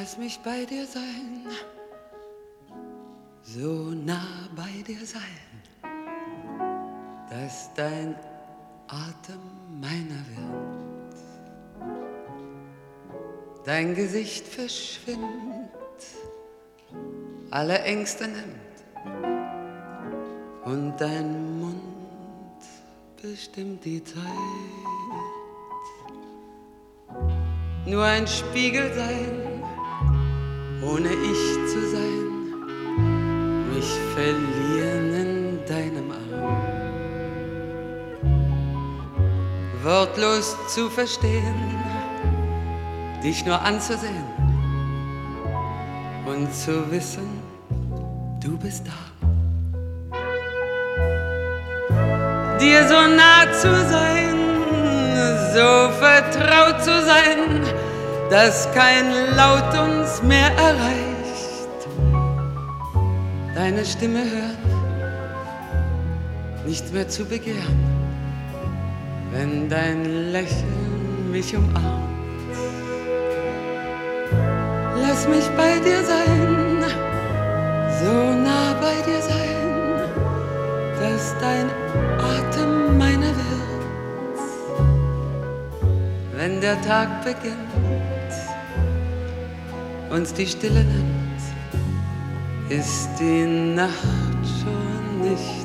Lass mich bei dir sein, so nah bei dir sein, dass dein Atem meiner wird. Dein Gesicht verschwindet, alle Ängste nimmt und dein Mund bestimmt die Zeit. Nur ein Spiegel sein, ohne ich zu sein, mich verlieren in deinem Arm. Wortlos zu verstehen, dich nur anzusehen und zu wissen, du bist da. Dir so nah zu sein, so vertraut zu sein, dass kein Laut uns mehr erreicht. Deine Stimme hören, nichts mehr zu begehren, wenn dein Lächeln mich umarmt. Lass mich bei dir sein, so nah bei dir sein, dass dein Atem meiner wird. Wenn der Tag beginnt, uns die Stille nimmt, ist die Nacht schon nicht